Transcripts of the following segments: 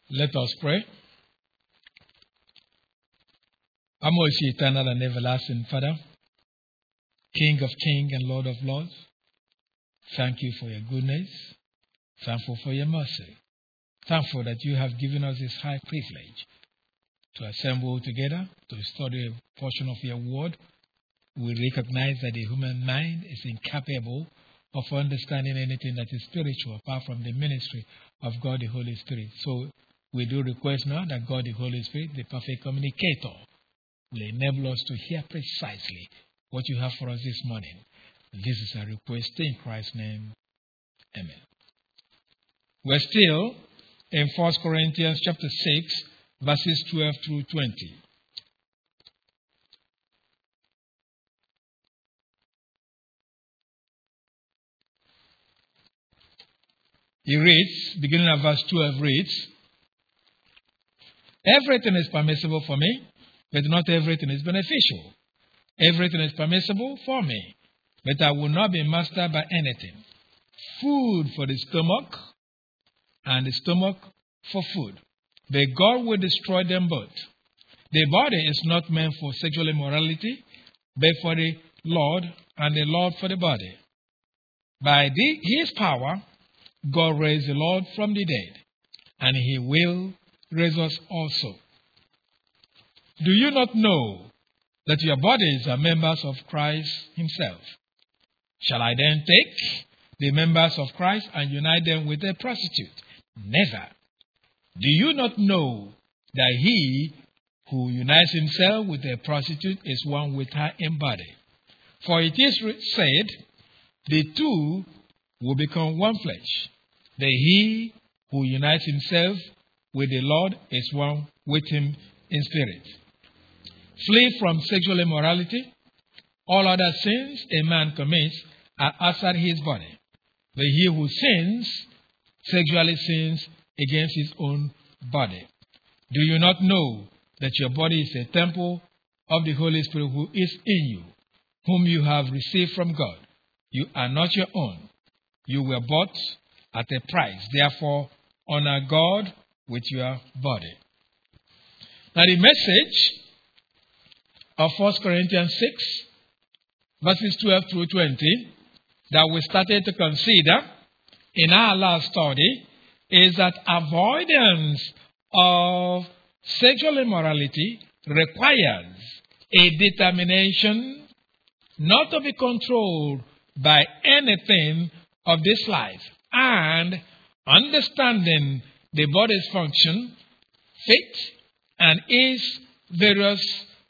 Let us pray. Our most eternal and everlasting Father, King of kings and Lord of lords, thank you for your goodness. Thankful for your mercy. Thankful that you have given us this high privilege to assemble together to study a portion of your word. We recognize that the human mind is incapable of understanding anything that is spiritual apart from the ministry of God the Holy Spirit. So we do request now that God the Holy Spirit, the perfect communicator, will enable us to hear precisely what you have for us this morning. This is a request in Christ's name. Amen. We're still in 1 Corinthians chapter 6, verses 12 through 20. He reads, beginning at verse 12 reads, "Everything is permissible for me, but not everything is beneficial. Everything is permissible for me, but I will not be mastered by anything. Food for the stomach, and the stomach for food. But God will destroy them both. The body is not meant for sexual immorality, but for the Lord, and the Lord for the body. By his power, God raised the Lord from the dead, and he will raise us also. Do you not know that your bodies are members of Christ himself? Shall I then take the members of Christ and unite them with a prostitute? Never. Do you not know that he who unites himself with a prostitute is one with her in body? For it is said, the two will become one flesh. That he who unites himself with the Lord is one with him in spirit. Flee from sexual immorality. All other sins a man commits are outside his body. But he who sins sexually sins against his own body. Do you not know that your body is a temple of the Holy Spirit who is in you, whom you have received from God? You are not your own. You were bought at a price. Therefore, honor God with your body." Now the message of 1 Corinthians 6, verses 12 through 20, that we started to consider in our last study is that avoidance of sexual immorality requires a determination not to be controlled by anything of this life, and understanding the body's function, faith, and its various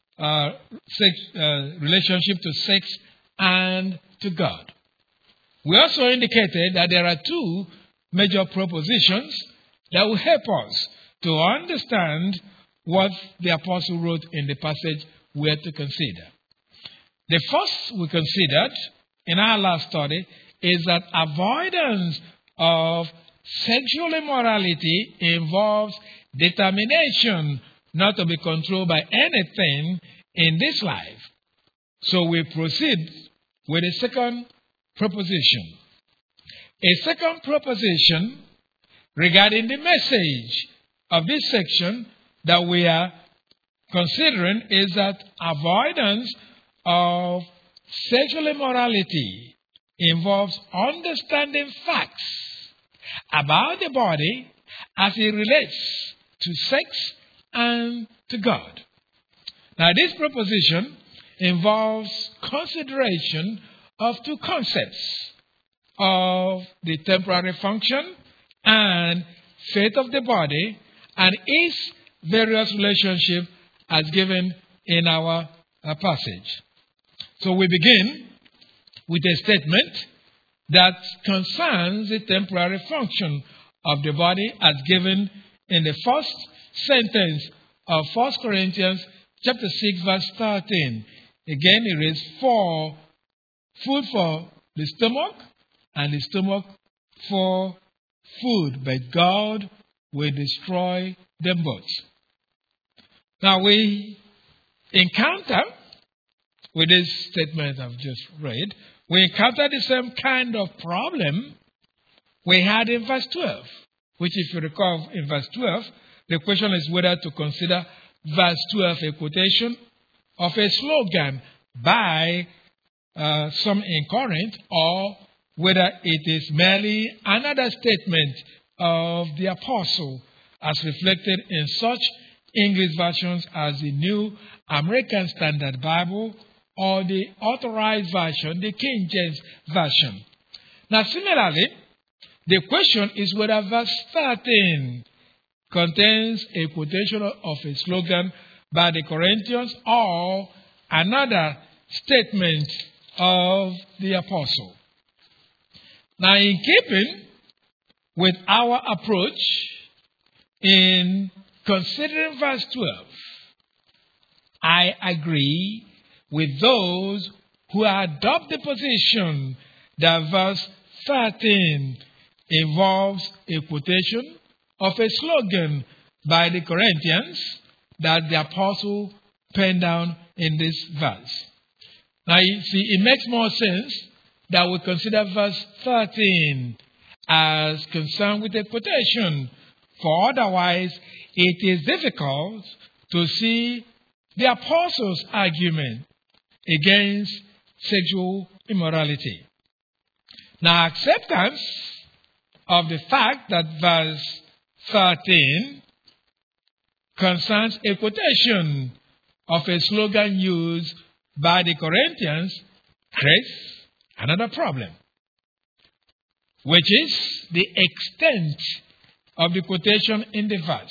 relationship to sex and to God. We also indicated that there are two major propositions that will help us to understand what the apostle wrote in the passage we are to consider. The first we considered in our last study is that avoidance of sexual immorality involves determination not to be controlled by anything in this life. So we proceed with a second proposition. A second proposition regarding the message of this section that we are considering is that avoidance of sexual immorality involves understanding facts about the body as it relates to sex and to God. Now, this proposition involves consideration of two concepts of the temporary function and faith of the body and its various relationship as given in our passage. So we begin with a statement that concerns the temporary function of the body as given in the first sentence of 1 Corinthians chapter 6 verse 13. Again, it is for food for the stomach and the stomach for food, but God will destroy them both. Now we encounter, with this statement I've just read, we encounter the same kind of problem we had in verse 12. which if you recall in verse 12, the question is whether to consider verse 12 a quotation of a slogan by some in Corinth, or whether it is merely another statement of the apostle as reflected in such English versions as the New American Standard Bible or the Authorized Version, the King James Version. Now, similarly, the question is whether verse 13 contains a quotation of a slogan by the Corinthians or another statement of the apostle. Now, in keeping with our approach in considering verse 12, I agree with those who adopt the position that verse 13 involves a quotation of a slogan by the Corinthians that the apostle penned down in this verse. Now, you see, it makes more sense that we consider verse 13 as concerned with a quotation, for otherwise it is difficult to see the apostle's argument against sexual immorality. Now, acceptance of the fact that verse 13 concerns a quotation of a slogan used by the Corinthians creates another problem, which is the extent of the quotation in the verse.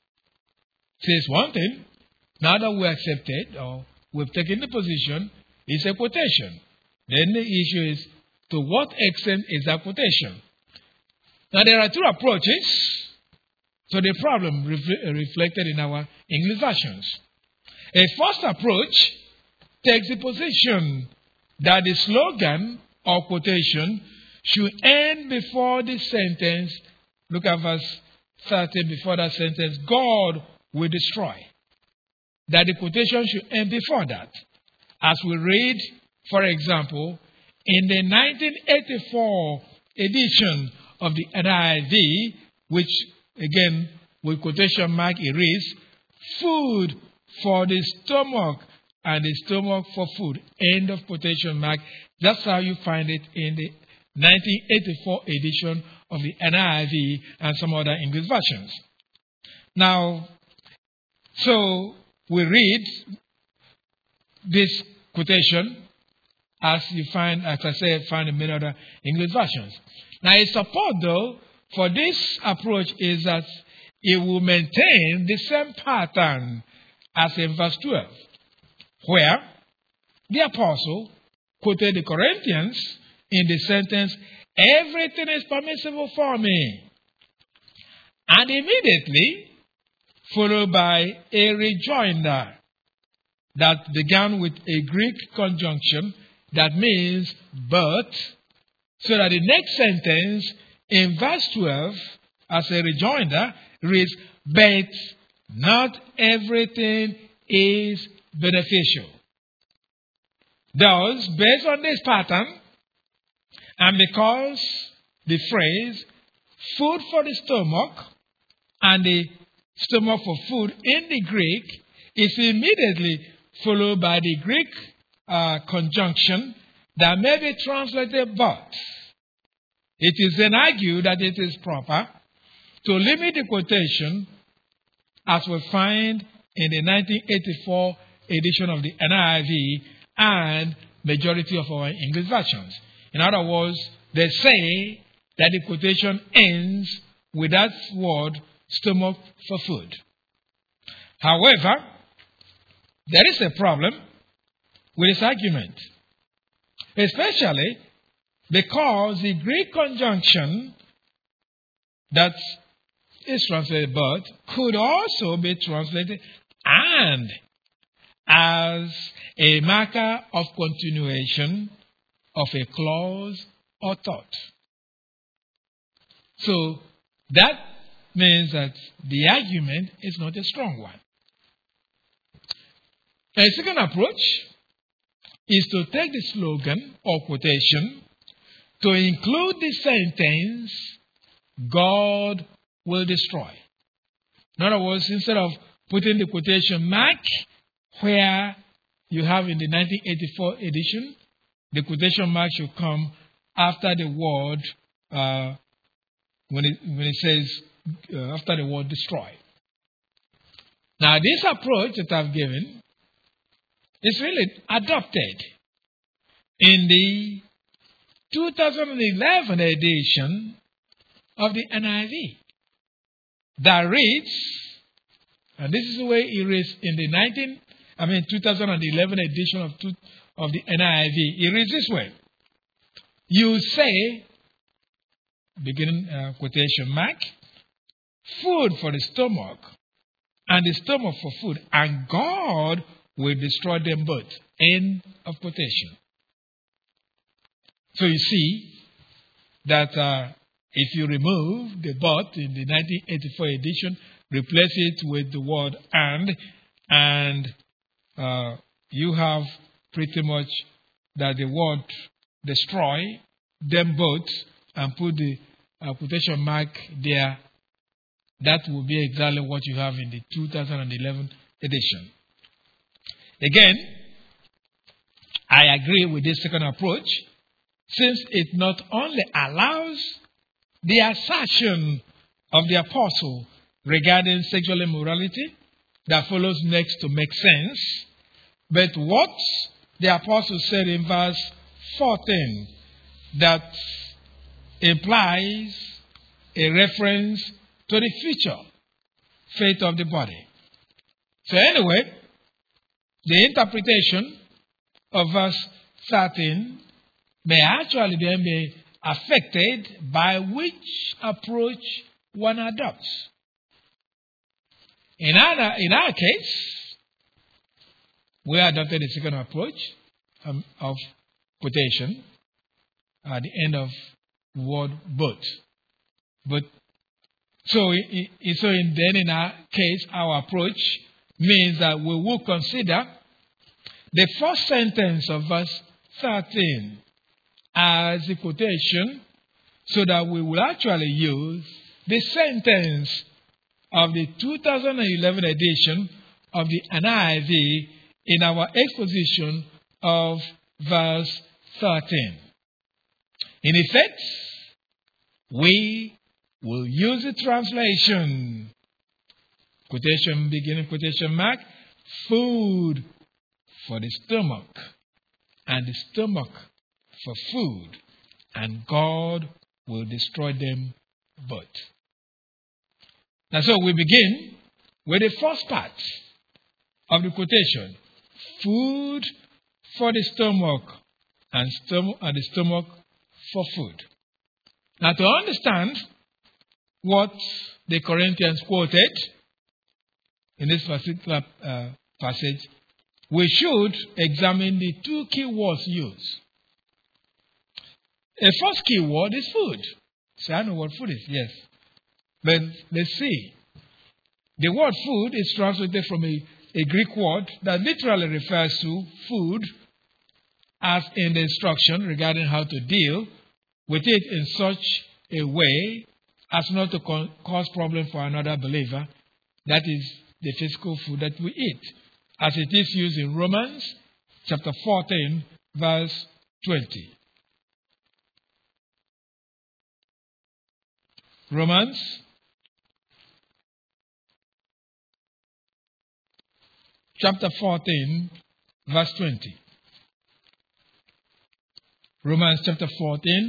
It says one thing, now that we accept it, or we've taken the position, it's a quotation. Then the issue is, to what extent is that quotation? Now, there are two approaches to the problem reflected in our English versions. A first approach takes the position that the slogan or quotation should end before the sentence. Look at verse 13, before that sentence, God will destroy. That the quotation should end before that. As we read, for example, in the 1984 edition of the NIV, which again with quotation mark it reads, food for the stomach and the stomach for food. End of quotation mark. That's how you find it in the 1984 edition of the NIV and some other English versions. Now, so we read this quotation as you find, as I said, find in many other English versions. Now, its support, though, for this approach is that it will maintain the same pattern as in verse 12, where the apostle quoted the Corinthians in the sentence, everything is permissible for me. And immediately followed by a rejoinder that began with a Greek conjunction that means but, so that the next sentence in verse 12 as a rejoinder reads, but not everything is beneficial. Thus, based on this pattern, and because the phrase food for the stomach and the stomach for food in the Greek is immediately followed by the Greek conjunction that may be translated but, it is then argued that it is proper to limit the quotation as we find in the 1984 edition of the NIV and majority of our English versions. In other words, they say that the quotation ends with that word, stomach for food. However, there is a problem with this argument, especially because the Greek conjunction that is translated but could also be translated and as a marker of continuation of a clause or thought. So that means that the argument is not a strong one. A second approach is to take the slogan or quotation to include the sentence, God will destroy. In other words, instead of putting the quotation mark where you have in the 1984 edition, the quotation mark should come after the word, when it says, after the word destroy. Now, this approach that I've given is really adopted in the 2011 edition of the NIV that reads, and this is the way it reads in the 2011 edition of the NIV. It reads this way. You say, beginning quotation mark, food for the stomach, and the stomach for food, and God will destroy them both. End of quotation. So you see that if you remove the but in the 1984 edition, replace it with the word and you have pretty much that the word destroy them both and put the quotation mark there. That will be exactly what you have in the 2011 edition. Again, I agree with this second approach, since it not only allows the assertion of the apostle regarding sexual immorality that follows next to make sense, but what the apostle said in verse 14 that implies a reference to the future fate of the body. So anyway, the interpretation of verse 13 may actually then be affected by which approach one adopts. In our case, we adopted the second approach of quotation at the end of the word but. So in our case, our approach means that we will consider the first sentence of verse 13 as a quotation, so that we will actually use the sentence of the 2011 edition of the NIV in our exposition of verse 13. In effect, we will use the translation, quotation beginning quotation mark, food for the stomach, and the stomach for food, and God will destroy them both. And so we begin with the first part of the quotation, food for the stomach, and the stomach for food. Now, to understand what the Corinthians quoted in this particular passage, we should examine the two key words used. A first key word is food. So I know what food is, yes. But let's see. The word food is translated from a Greek word that literally refers to food, as in the instruction regarding how to deal with it in such a way as not to cause problem for another believer. That is the physical food that we eat, as it is used in Romans chapter 14, verse 20. Romans chapter 14, verse 20. Romans chapter 14,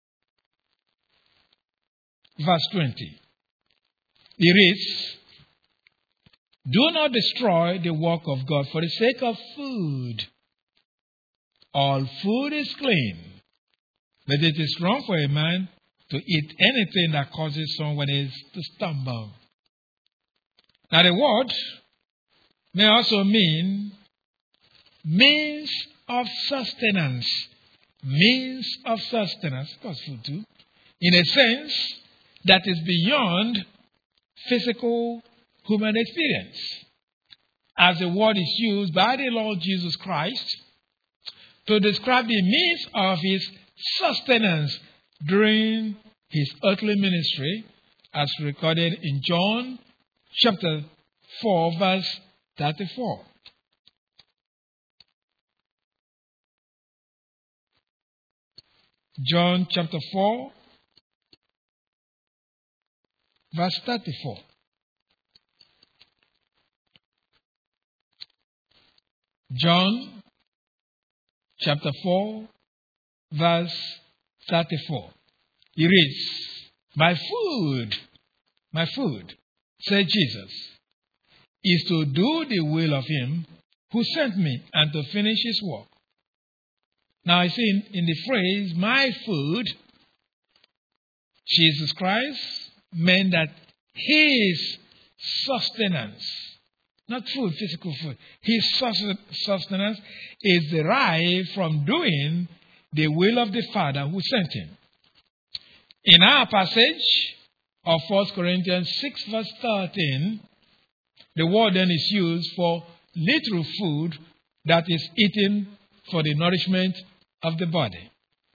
verse 20. It reads, do not destroy the work of God for the sake of food. All food is clean, but it is wrong for a man to eat anything that causes someone else to stumble. Now the word may also mean means of sustenance. Means of sustenance, of course food too, in a sense that is beyond physical human experience. As the word is used by the Lord Jesus Christ to describe the means of his sustenance during his earthly ministry, as recorded in John chapter 4, verse 34. John chapter 4, verse 34. John chapter 4, verse 34. He reads, my food, said Jesus, is to do the will of him who sent me and to finish his work. Now I see in the phrase, my food, Jesus Christ meant that his sustenance, not food, physical food, his sustenance is derived from doing the will of the Father who sent him. In our passage of 1 Corinthians 6 verse 13, the word then is used for literal food that is eaten for the nourishment of the body.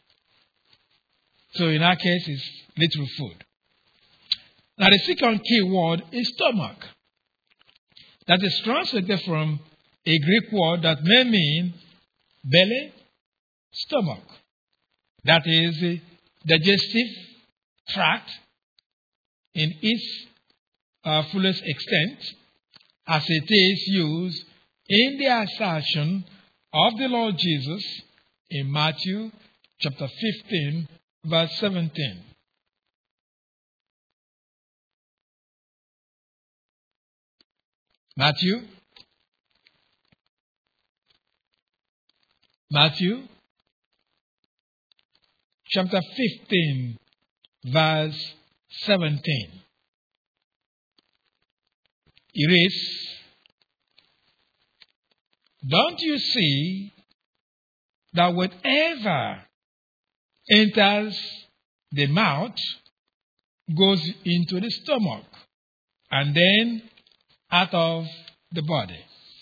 So in our case, it's literal food. Now the second key word is stomach. That is translated from a Greek word that may mean belly, stomach. That is the digestive tract in its fullest extent, as it is used in the assertion of the Lord Jesus in Matthew chapter 15, verse 17. Matthew chapter 15, verse 17. It reads, don't you see that whatever enters the mouth goes into the stomach and then out of the body?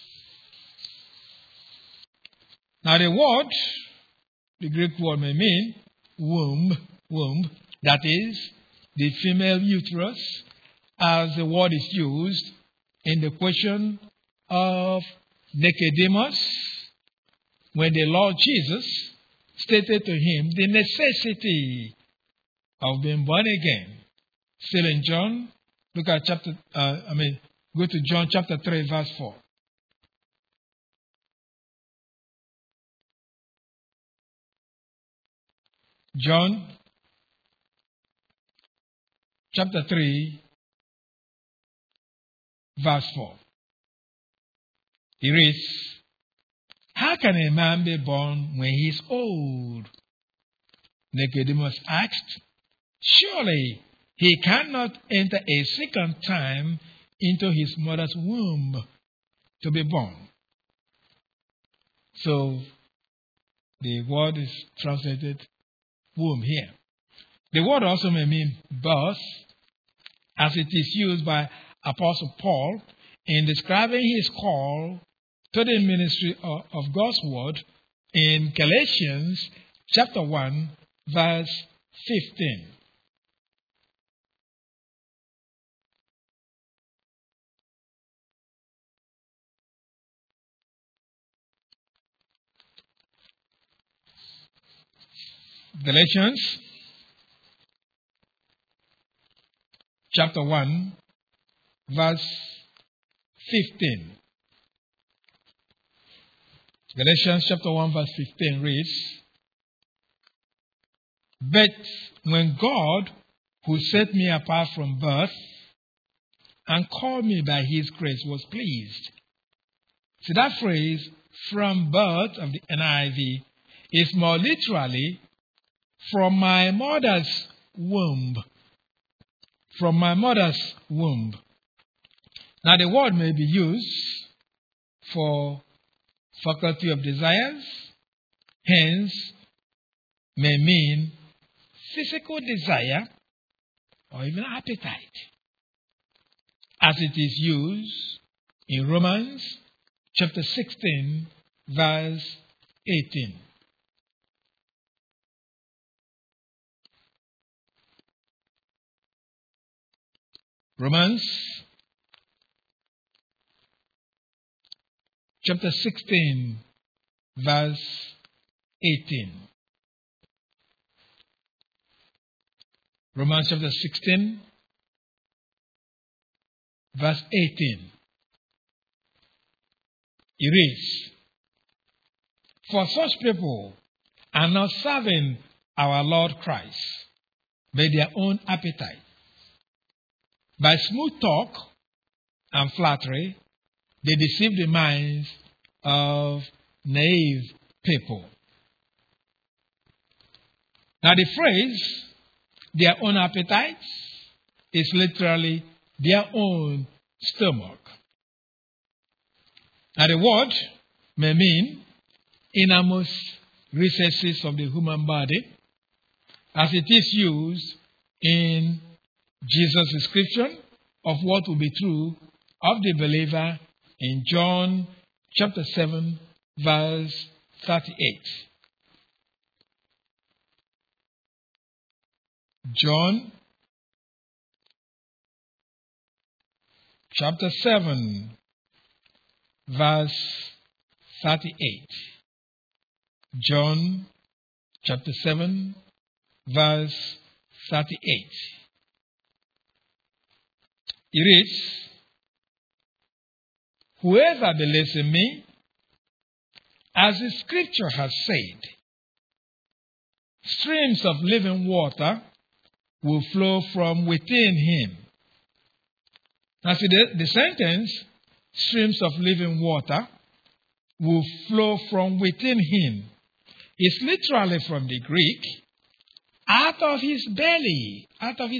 Now the Greek word may mean womb, that is the female uterus, as the word is used in the question of Nicodemus, when the Lord Jesus stated to him the necessity of being born again. Still in John, go to John chapter 3, verse 4. John chapter 3, verse 4. He reads, how can a man be born when he is old? Nicodemus asked, surely he cannot enter a second time into his mother's womb to be born. So the word is translated womb here. The word also may mean birth, as it is used by Apostle Paul in describing his call to the ministry of God's word in Galatians chapter 1, verse 15. Galatians chapter 1, verse 15. Galatians chapter 1, verse 15 reads, but when God, who set me apart from birth and called me by his grace, was pleased. See, that phrase, from birth, of the NIV, is more literally, from my mother's womb. From my mother's womb. Now the word may be used for faculty of desires, hence may mean physical desire or even appetite, as it is used in Romans chapter 16, verse 18. Romans chapter 16, verse 18. Romans chapter 16, verse 18. It reads, "For such people are not serving our Lord Christ, but their own appetite. By smooth talk and flattery, they deceive the minds of naive people." Now the phrase, their own appetites, is literally their own stomach. Now the word may mean innermost recesses of the human body, as it is used in Jesus' description of what will be true of the believer in John chapter 7, verse 38. John chapter 7, verse 38. John chapter 7, verse 38. It reads, "Whoever believes in me, as the scripture has said, streams of living water will flow from within him." Now see, the sentence, streams of living water will flow from within him, is literally from the Greek, out of his belly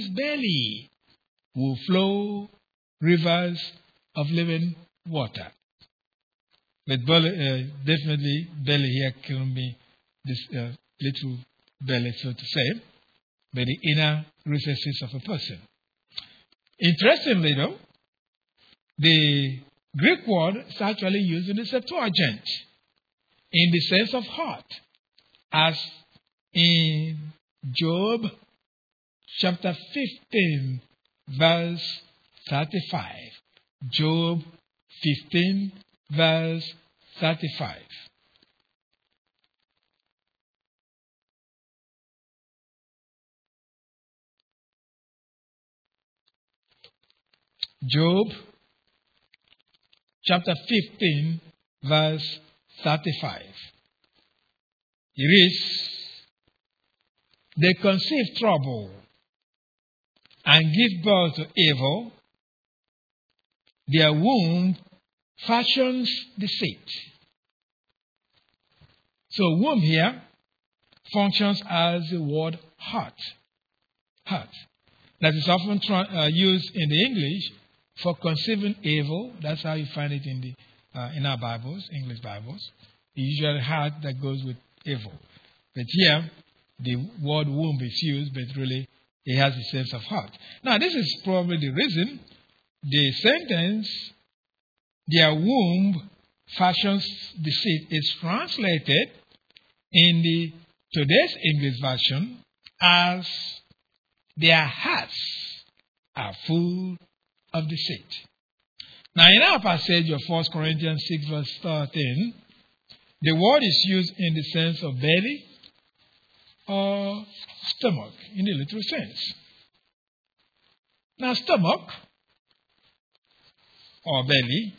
will flow rivers of living water. But definitely belly here can be this little belly, so to say, but the inner recesses of a person. Interestingly though, the Greek word is actually used in the Septuagint in the sense of heart, as in Job chapter 15, verse 35. Job 15, verse 35. Job chapter 15, verse 35. It reads, "They conceive trouble and give birth to evil. Their womb fashions deceit." So womb here functions as the word heart. Heart. That is often used in the English for conceiving evil. That's how you find it in our Bibles, English Bibles. The usual heart that goes with evil. But here, the word womb is used, but really it has a sense of heart. Now, this is probably the reason the sentence, "their womb fashions deceit," is translated in the today's English version as "their hearts are full of deceit." Now, in our passage of 1 Corinthians 6, verse 13, the word is used in the sense of belly or stomach, in the literal sense. Now, stomach or belly,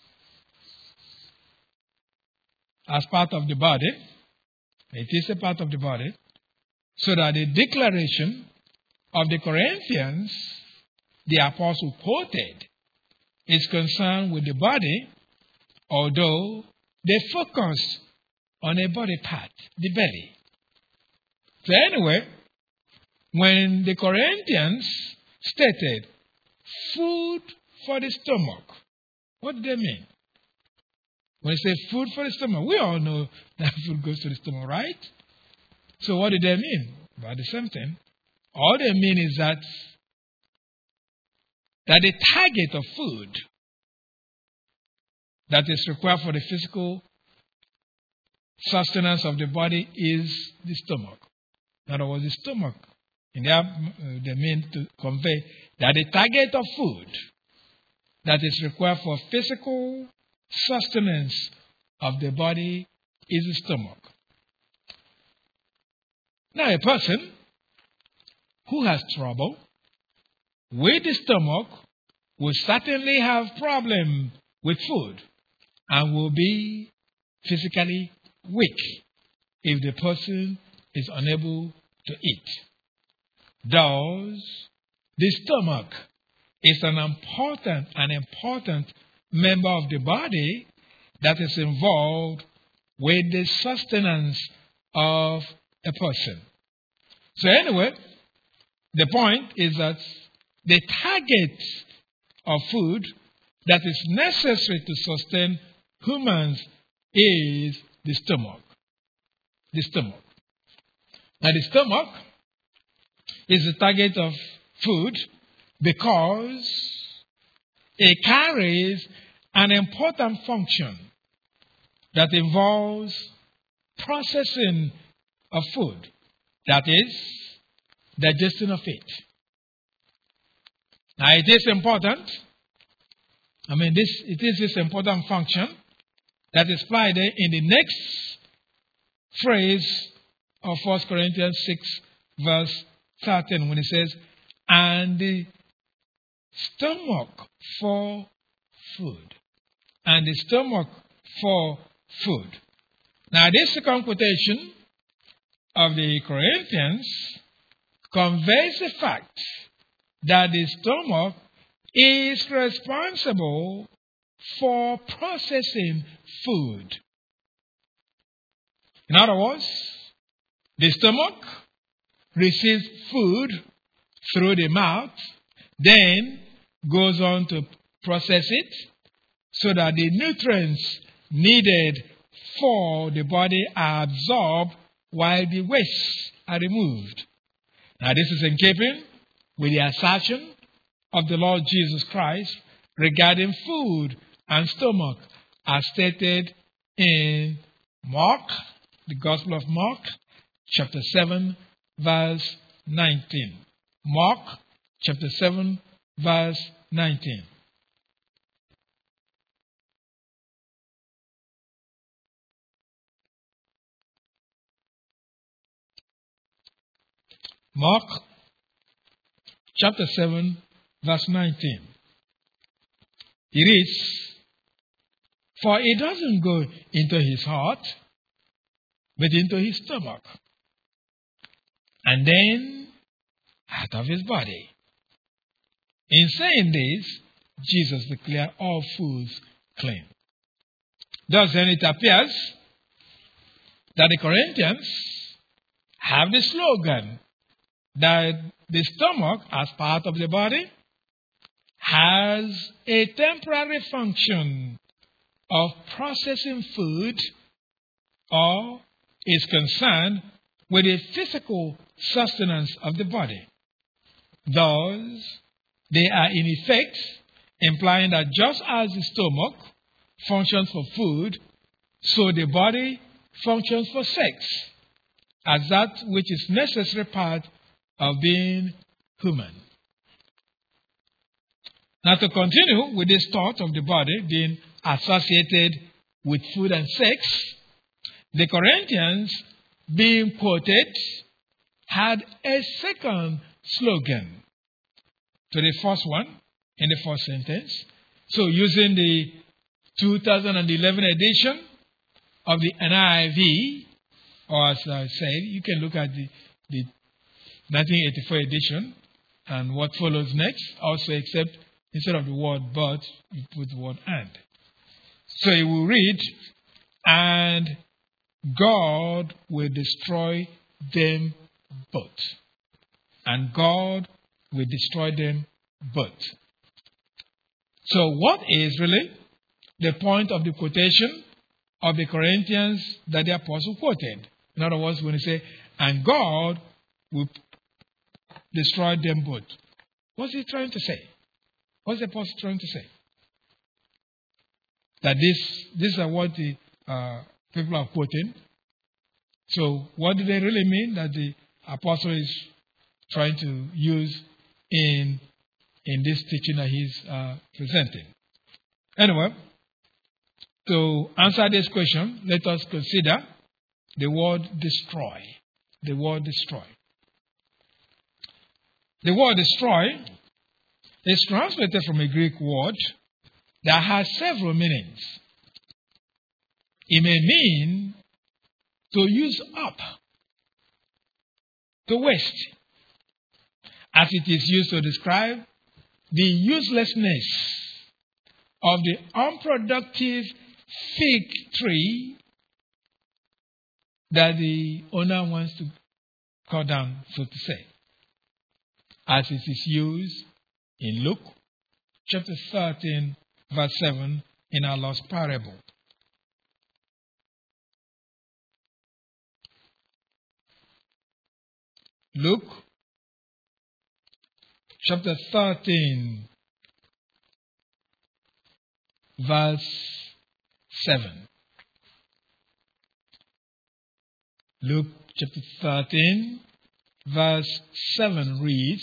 as part of the body, it is a part of the body, so that the declaration of the Corinthians, the apostle quoted, is concerned with the body, although they focus on a body part, the belly. So anyway, when the Corinthians stated food for the stomach, what do they mean? When they say food for the stomach, we all know that food goes to the stomach, right? So what do they mean? About the same thing. All they mean is that the target of food that is required for the physical sustenance of the body is the stomach. In other words, the stomach They mean to convey that the target of food that is required for physical sustenance of the body is the stomach. Now, a person who has trouble with the stomach will certainly have problem with food and will be physically weak if the person is unable to eat. Thus, the stomach is an important member of the body that is involved with the sustenance of a person. So anyway, the point is that the target of food that is necessary to sustain humans is the stomach. The stomach. Now the stomach is the target of food because it carries an important function that involves processing of food, that is, digestion of it. Now it is important. It is this important function that is applied in the next phrase of 1 Corinthians 6, verse 13, when it says, and the stomach for food. And the stomach for food. Now, this second quotation of the Corinthians conveys the fact that the stomach is responsible for processing food. In other words, the stomach receives food through the mouth, then goes on to process it so that the nutrients needed for the body are absorbed while the wastes are removed. Now, this is in keeping with the assertion of the Lord Jesus Christ regarding food and stomach as stated in Mark, the Gospel of Mark, chapter 7, verse 19. Mark, chapter 7, verse 19. Mark, chapter 7, verse 19. It reads, for it doesn't go into his heart, but into his stomach, and then out of his body. In saying this, Jesus declared all foods clean. Thus then it appears that the Corinthians have the slogan that the stomach, as part of the body, has a temporary function of processing food or is concerned with the physical sustenance of the body. Thus, they are in effect implying that just as the stomach functions for food, so the body functions for sex, as that which is necessary part of being human. Now, to continue with this thought of the body being associated with food and sex, the Corinthians, being quoted, had a second slogan to the first one in the first sentence. So, using the 2011 edition of the NIV, or as I said, you can look at the 1984 edition and what follows next, also except instead of the word but, you put the word and. So it will read, and God will destroy them both. And God will destroy them both. So what is really the point of the quotation of the Corinthians that the apostle quoted? In other words, when he say, and God will destroy them both. What's he trying to say? What's the apostle trying to say? That these are what the people are quoting. So what do they really mean? That the apostle is trying to use in this teaching that he's presenting. Anyway, to answer this question, let us consider the word destroy. The word destroy. The word destroy is translated from a Greek word that has several meanings. It may mean to use up, to waste, as it is used to describe the uselessness of the unproductive fig tree that the owner wants to cut down, so to say, as it is used in Luke chapter 13, verse 7 in our Lord's parable. Luke chapter 13, verse 7. Luke chapter 13, verse 7 reads,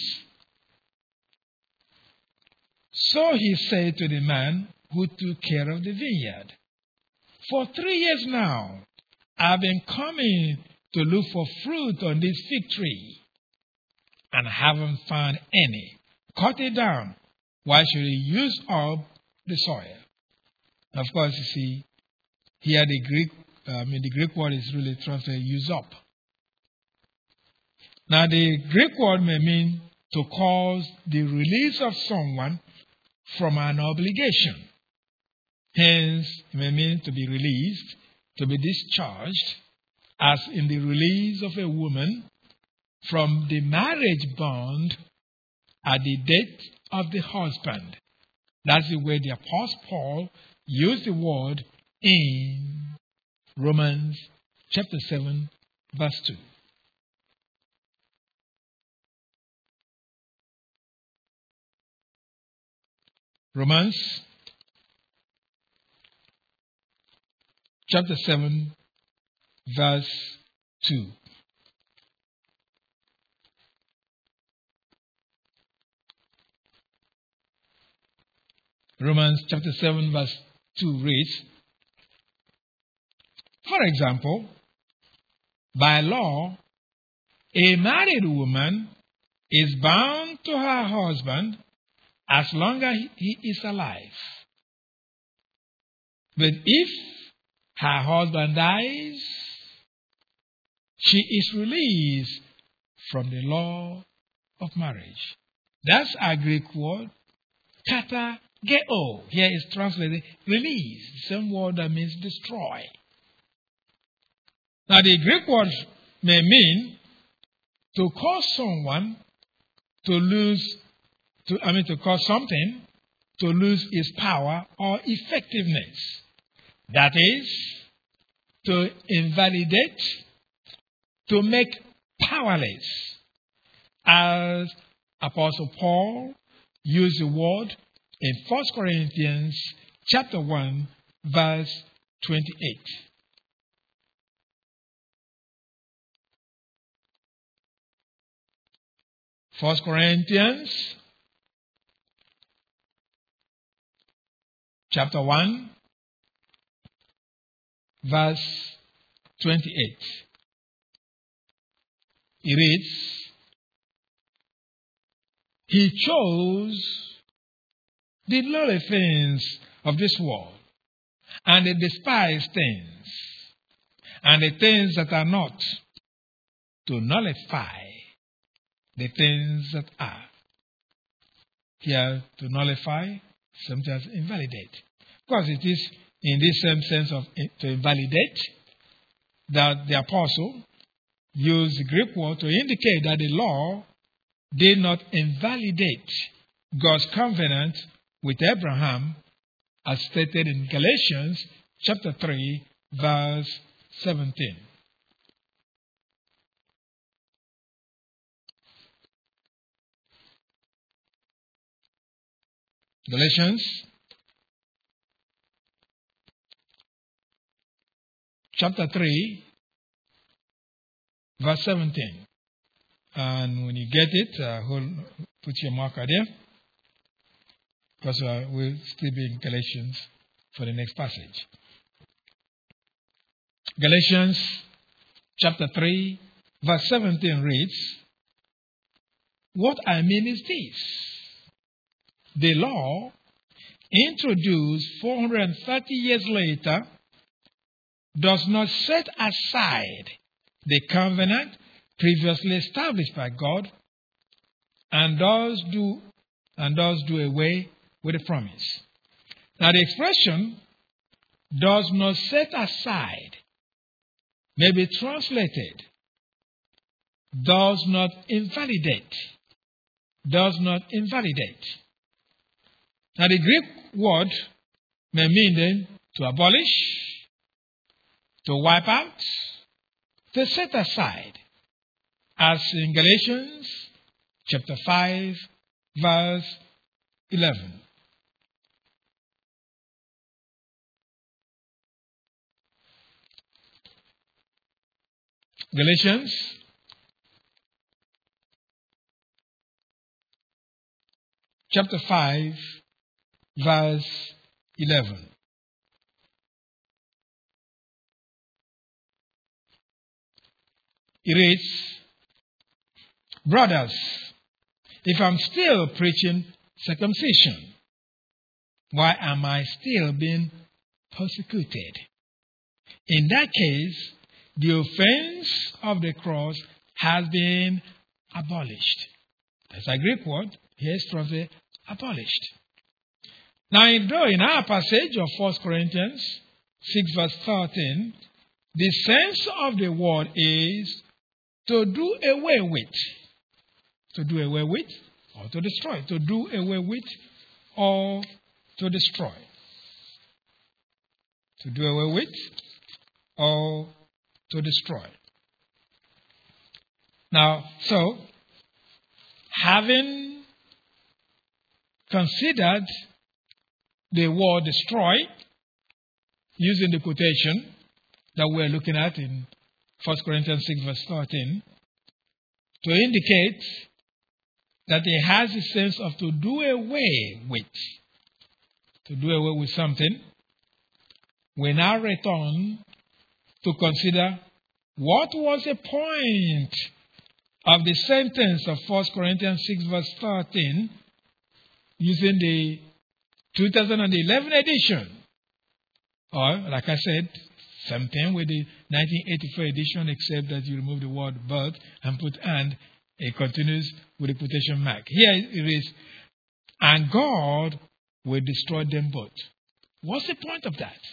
"So he said to the man who took care of the vineyard, 'For 3 years now I've been coming to look for fruit on this fig tree, and haven't found any. Cut it down. Why should he use up the soil?'" Of course, you see, here the Greek word is really translated use up. Now, the Greek word may mean to cause the release of someone from an obligation. Hence, it may mean to be released, to be discharged, as in the release of a woman from the marriage bond at the death of the husband. That's the way the Apostle Paul used the word in Romans chapter 7, verse 2. Romans chapter 7, verse 2. Romans chapter 7, verse 2 reads, "For example, by law, a married woman is bound to her husband as long as he is alive. But if her husband dies, she is released from the law of marriage." That's our Greek word, katargeo. Here is translated release, the same word that means destroy. Now, the Greek word may mean to cause someone to cause something to lose its power or effectiveness. That is, to invalidate, to make powerless. As Apostle Paul used the word in 1 Corinthians chapter 1, verse 28. First Corinthians chapter 1, verse 28. It reads, "He chose the lowly things of this world, and the despised things, and the things that are not, to nullify the things that are." Here, to nullify, sometimes invalidate. Of course, it is in this same sense of to invalidate that the apostle used the Greek word to indicate that the law did not invalidate God's covenant with Abraham, as stated in Galatians chapter 3, verse 17. Galatians chapter 3, verse 17. And when you get it, put your marker there. Because we'll still be in Galatians for the next passage. Galatians chapter 3, verse 17 reads, "What I mean is this. The law, introduced 430 years later, does not set aside the covenant previously established by God and does do away with the promise." Now the expression "does not set aside" may be translated "does not invalidate." Does not invalidate. Now the Greek word may mean then to abolish, to wipe out, to set aside, as in Galatians chapter 5, verse 11. Galatians chapter 5, verse 11. It reads, "Brothers, if I'm still preaching circumcision, why am I still being persecuted? In that case, the offense of the cross has been abolished." That's a Greek word. Here is translated abolished. Now, in our passage of 1 Corinthians 6, verse 13, the sense of the word is to do away with. To do away with or to destroy. To do away with or to destroy. To do away with or to destroy. Now, so, having considered the word destroy, using the quotation that we're looking at in 1 Corinthians 6, verse 13, to indicate that it has a sense of to do away with. To do away with something. We now return to consider what was the point of the sentence of 1 Corinthians 6, verse 13, using the 2011 edition. Or, like I said, same thing with the 1984 edition, except that you remove the word "but" and put "and." It continues with the quotation mark. Here it is, "and God will destroy them both." What's the point of that?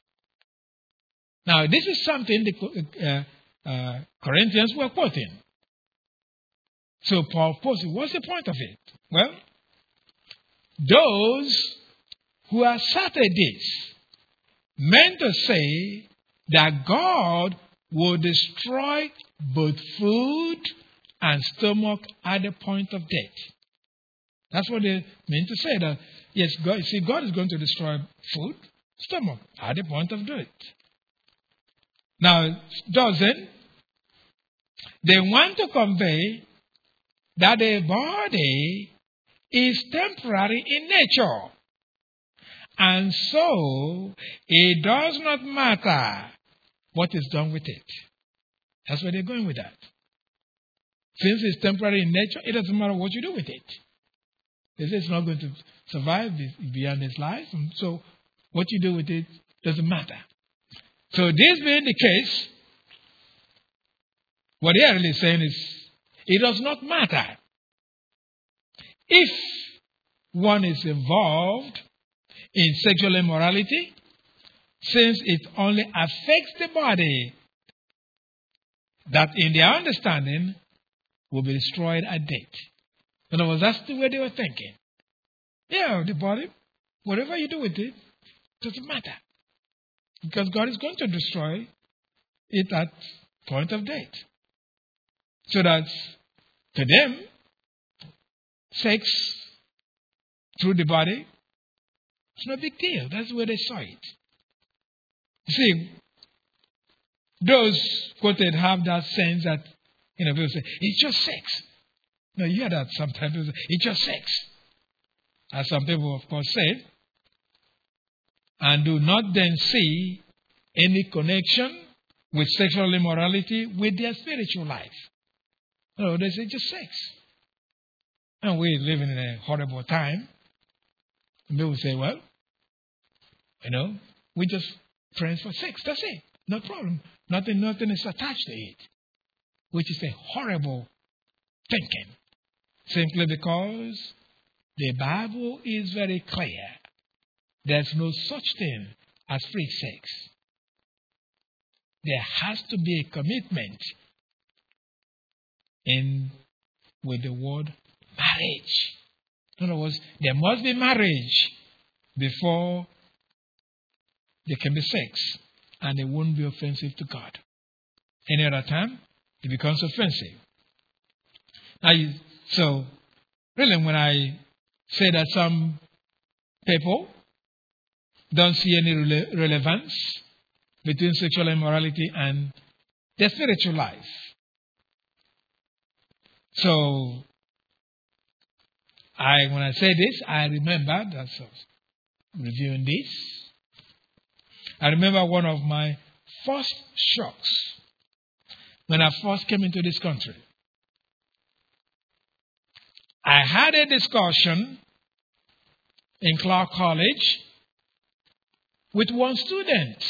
Now, this is something the Corinthians were quoting. So Paul posed, what's the point of it? Well, those who asserted this meant to say that God will destroy both food and stomach at the point of death. That's what they meant to say. That yes, God is going to destroy food, stomach at the point of death. Now, doesn't they want to convey that the body is temporary in nature, and so it does not matter what is done with it. That's where they're going with that. Since it's temporary in nature, it doesn't matter what you do with it. They say it's not going to survive beyond its life, and so what you do with it doesn't matter. So this being the case, what they are really saying is, it does not matter if one is involved in sexual immorality, since it only affects the body that, in their understanding, will be destroyed at death. In other words, that's the way they were thinking. Yeah, the body, whatever you do with it, doesn't matter. Because God is going to destroy it at point of death. So that, to them, sex through the body, it's no big deal. That's where they saw it. You see, those quoted have that sense that People say, it's just sex. No, you hear that sometimes. People say, it's just sex. As some people, of course, say, and do not then see any connection with sexual immorality with their spiritual life. No, they say just sex. And we're living in a horrible time. And people say, well, we just friends for sex. That's it. No problem. Nothing is attached to it. Which is a horrible thinking. Simply because the Bible is very clear. There's no such thing as free sex. There has to be a commitment with the word marriage. In other words, there must be marriage before there can be sex, and it won't be offensive to God. Any other time, it becomes offensive. So, really, when I say that some people don't see any relevance between sexual immorality and their spiritual life. So, when I say this, I remember, that's reviewing this, I remember one of my first shocks when I first came into this country. I had a discussion in Clark College with one student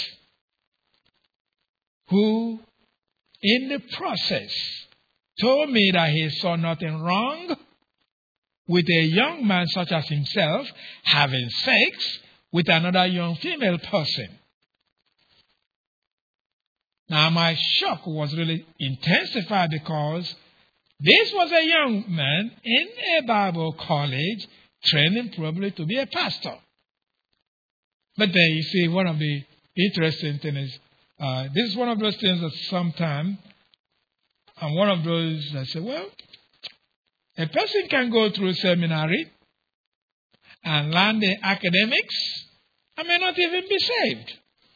who, in the process, told me that he saw nothing wrong with a young man such as himself having sex with another young female person. Now, my shock was really intensified because this was a young man in a Bible college training probably to be a pastor. But then you see, one of the interesting things is, this is one of those things that sometimes, and one of those I say, well, a person can go through seminary and learn the academics and may not even be saved.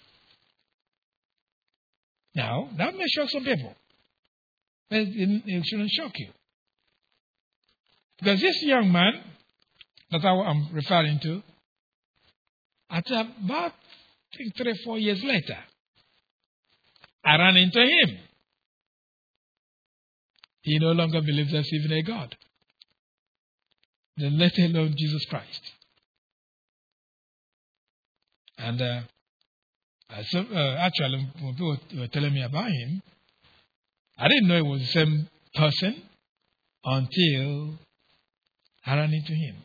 Now, that may shock some people. But it shouldn't shock you. Because this young man that I'm referring to, at about 3 or 4 years later, I ran into him. He no longer believes there's even a God. Then let alone Jesus Christ. And actually, when people were telling me about him, I didn't know it was the same person until I ran into him.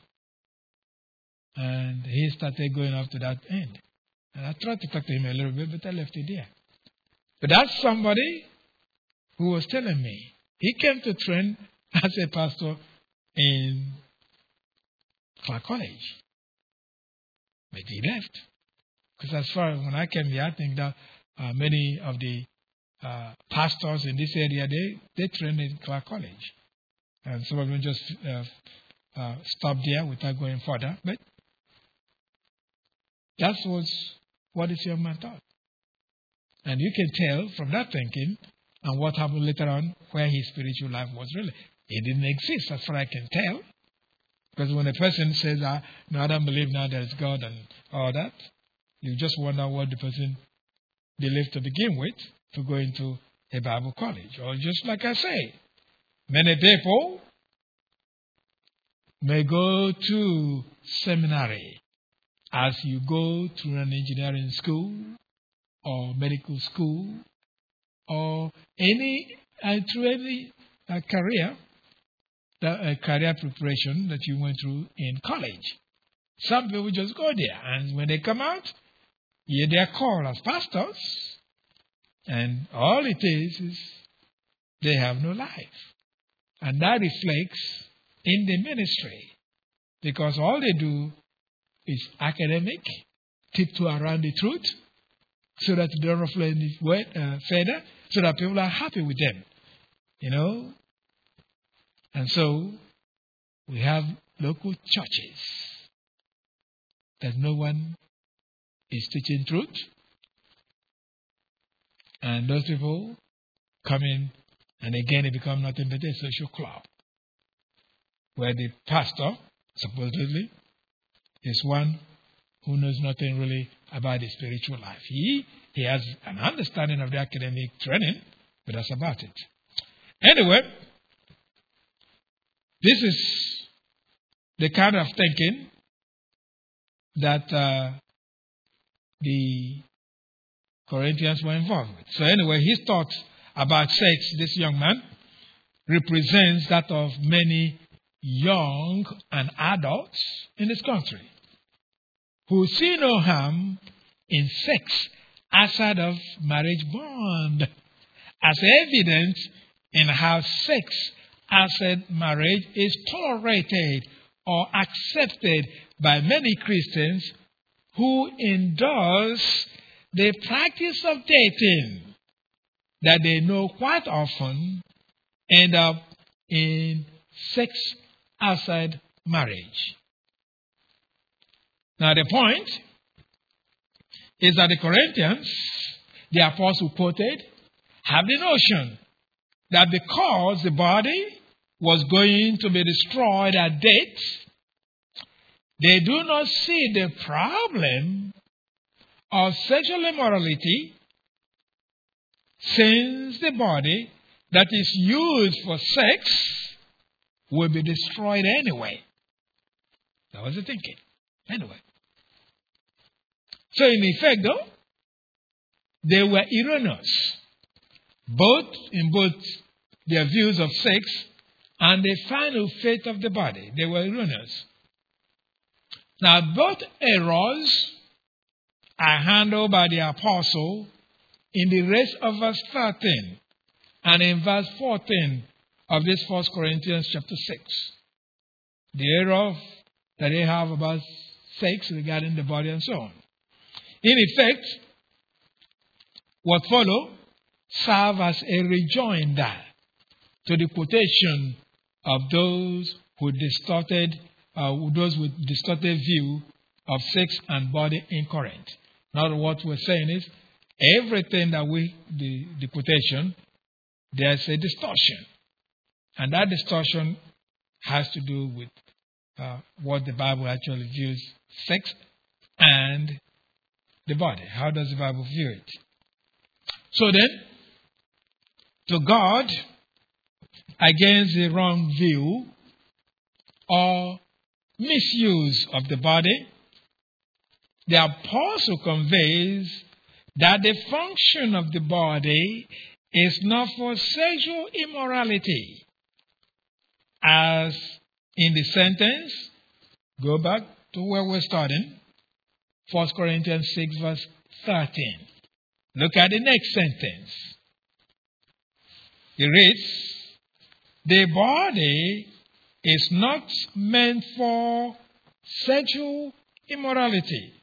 And he started going up to that end. And I tried to talk to him a little bit, but I left it there. But that's somebody who was telling me. He came to train as a pastor in Clark College. But he left. Because as far as when I came here, I think that many of the pastors in this area, they trained in Clark College. And some of them just stopped there without going further. But that was what this young man thought. And you can tell from that thinking and what happened later on where his spiritual life was really. It didn't exist, as far as I can tell. Because when a person says, no, I don't believe now there's God and all that, you just wonder what the person believed to begin with to go into a Bible college. Or just like I say, many people may go to seminary as you go through an engineering school or medical school or through any career preparation that you went through in college. Some people just go there, and when they come out, yeah, they are called as pastors, and all it is they have no life. And that reflects in the ministry, because all they do is academic, tiptoe around the truth, so that they don't ruffle any feather, so that people are happy with them. And so we have local churches that no one is teaching truth. And those people come in And again, it becomes nothing but a social club where the pastor, supposedly, is one who knows nothing really about the spiritual life. He has an understanding of the academic training, but that's about it. Anyway, this is the kind of thinking that the Corinthians were involved with. So anyway, his thoughts about sex, this young man, represents that of many young and adults in this country who see no harm in sex outside of marriage bond, as evident in how sex outside marriage is tolerated or accepted by many Christians who endorse the practice of dating that they know quite often end up in sex outside marriage. Now the point is that the Corinthians, the apostle quoted, have the notion that because the body was going to be destroyed at death, they do not see the problem of sexual immorality, since the body that is used for sex will be destroyed anyway. That was the thinking. Anyway. So in effect, though, they were erroneous, in both their views of sex and the final fate of the body. They were erroneous. Now, both errors are handled by the apostle in the rest of verse 13 and in verse 14 of this 1 Corinthians chapter 6. The error that they have about sex regarding the body and so on. In effect, what follow serve as a rejoinder to the quotation of those with distorted view of sex and body in Corinth. Now, what we're saying is everything that the quotation, there's a distortion, and that distortion has to do with what the Bible actually views sex and the body. How does the Bible view it? So then, to guard against the wrong view or misuse of the body, the apostle conveys that the function of the body is not for sexual immorality. As in the sentence, go back to where we're starting, 1 Corinthians 6 verse 13. Look at the next sentence. It reads, the body is not meant for sexual immorality.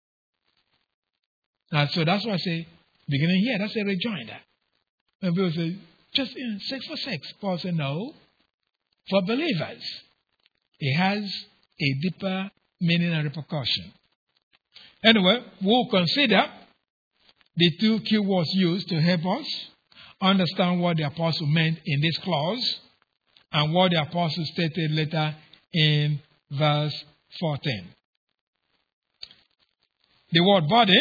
Now, so that's why I say, beginning here, that's a rejoinder. When people say, just sex for sex. Paul said, no. For believers, it has a deeper meaning and repercussion. Anyway, we'll consider the two key words used to help us understand what the apostle meant in this clause and what the apostle stated later in verse 14. The word body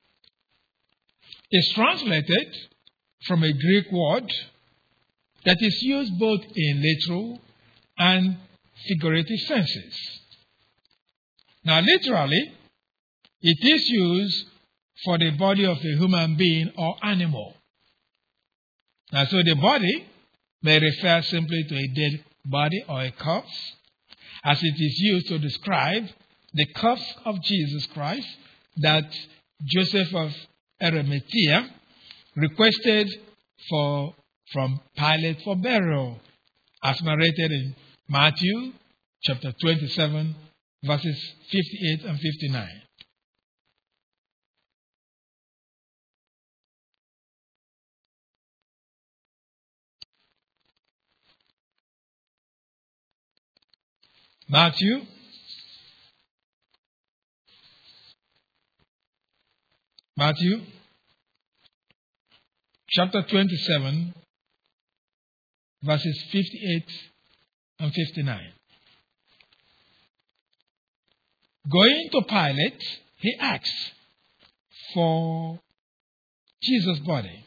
is translated from a Greek word that is used both in literal and figurative senses. Now, literally, it is used for the body of a human being or animal. Now, so the body may refer simply to a dead body or a corpse, as it is used to describe the corpse of Jesus Christ that Joseph of Arimathea requested from Pilate for burial, as narrated in Matthew chapter 27, verses 58 and 59. Matthew chapter 27, verses 58 and 59. Going to Pilate, he asked for Jesus' body.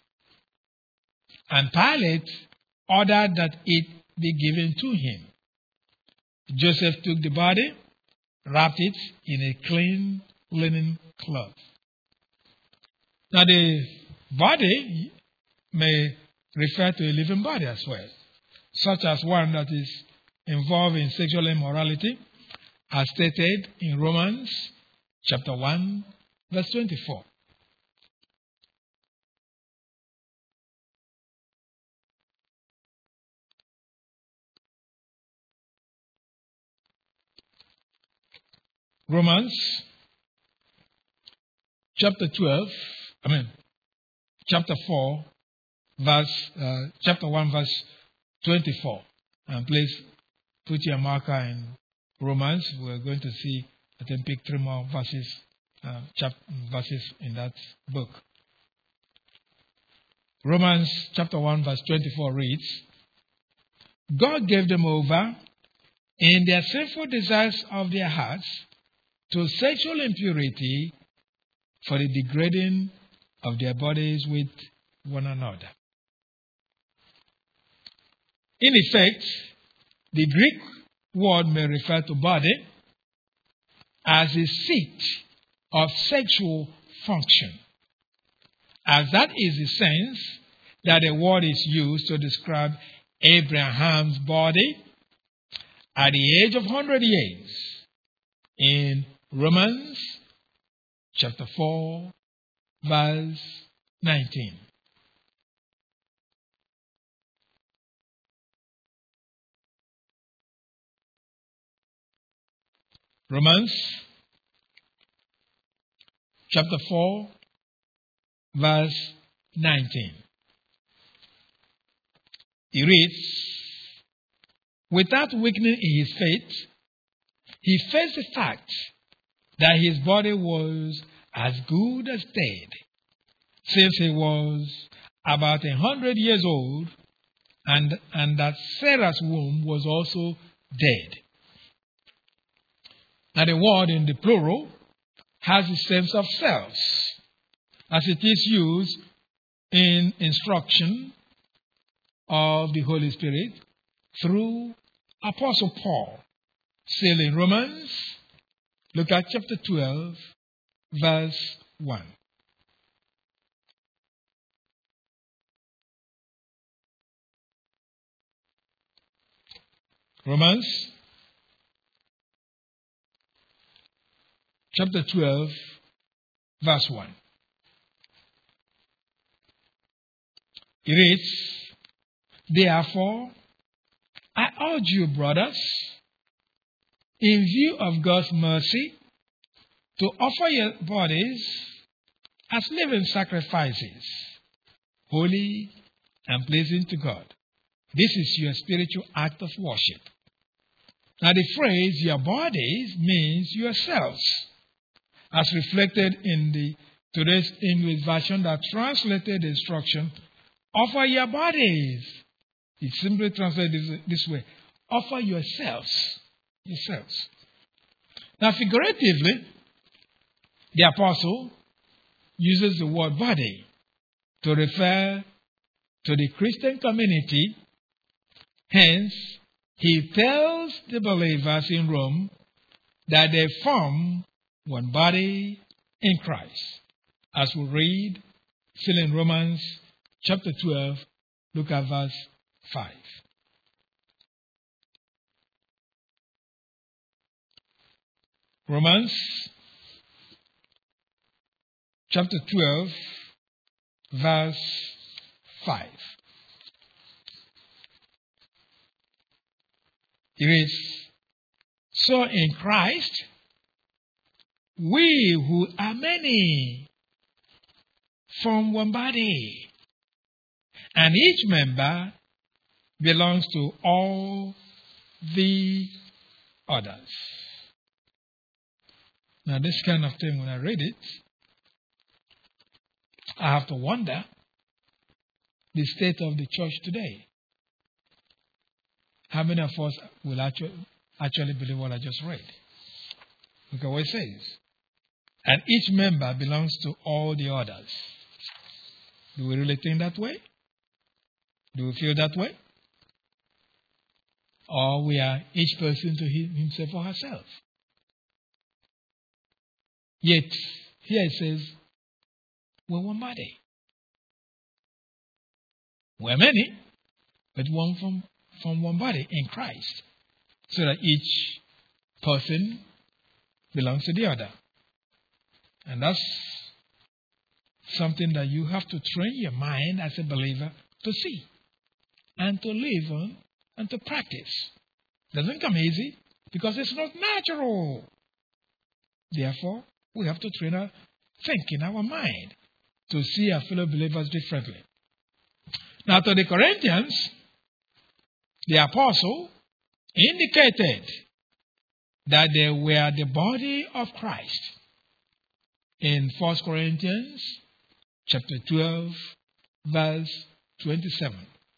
And Pilate ordered that it be given to him. Joseph took the body, wrapped it in a clean linen cloth. Now the body may refer to a living body as well, such as one that is involved in sexual immorality, as stated in Romans chapter 1, verse 24. Romans chapter 1, verse 24. And please put your marker in Romans. We're going to see, I think, pick 3 more verses in that book. Romans chapter 1, verse 24 reads, God gave them over in their sinful desires of their hearts to sexual impurity for the degrading of their bodies with one another. In effect, the Greek word may refer to body as a seat of sexual function, as that is the sense that the word is used to describe Abraham's body at the age of 100 years in Romans chapter 4, verse 19. Romans chapter 4, verse 19. He reads, without weakening in his faith, he faced the fact that his body was as good as dead, since he was about 100 years old, and that Sarah's womb was also dead. Now the word in the plural has the sense of selves, as it is used in instruction of the Holy Spirit through Apostle Paul. Still in Romans, look at chapter 12, verse 1. Romans chapter 12, verse 1. It reads, therefore, I urge you, brothers, in view of God's mercy, to offer your bodies as living sacrifices, holy and pleasing to God. This is your spiritual act of worship. Now the phrase your bodies means yourselves, as reflected in today's English version that translated the instruction, offer your bodies. It simply translated this way, offer yourselves. Now figuratively, the apostle uses the word body to refer to the Christian community. Hence, he tells the believers in Rome that they form one body in Christ. As we read, still in Romans chapter 12, look at verse 5. Romans chapter 12, verse 5. It reads, so in Christ, we who are many form one body, and each member belongs to all the others. Now, this kind of thing, when I read it, I have to wonder the state of the church today. How many of us will actually believe what I just read? Look at what it says. And each member belongs to all the others. Do we really think that way? Do we feel that way? Or we are each person to himself or herself? Yet, here it says, we're one body. We're many, but one from one body in Christ. So that each person belongs to the other. And that's something that you have to train your mind as a believer to see and to live on and to practice. It doesn't come easy because it's not natural. Therefore, we have to train our thinking, our mind, to see our fellow believers differently. Now, to the Corinthians, the apostle indicated that they were the body of Christ. In 1 Corinthians chapter 12, verse 27.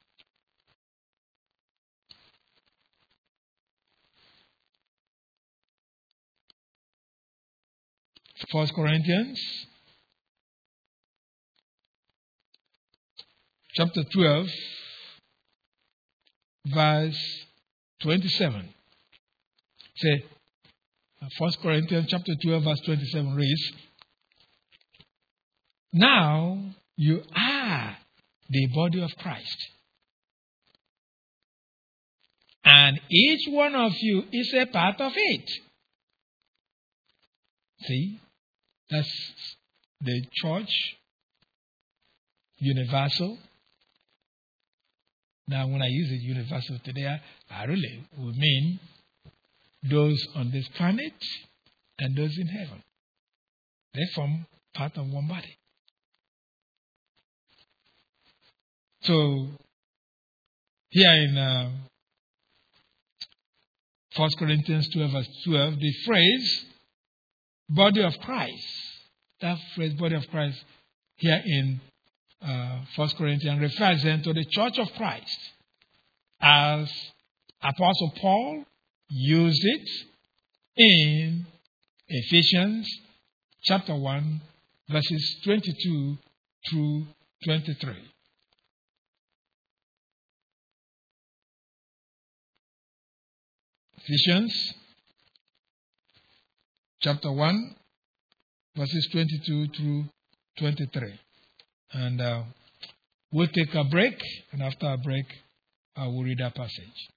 1 Corinthians chapter 12, verse 27. Say, 1 Corinthians chapter 12, verse 27 reads, now you are the body of Christ, and each one of you is a part of it. See, that's the church universal. Now, when I use it universal today, I really would mean those on this planet and those in heaven. They form part of one body. So, here in 1 Corinthians 12, verse 12, the phrase, body of Christ, that phrase, body of Christ, here in 1 Corinthians, refers then to the church of Christ, as Apostle Paul used it in Ephesians chapter 1, verses 22 through 23. Ephesians chapter 1, verses 22 through 23. And we'll take a break, and after a break, I will read our passage.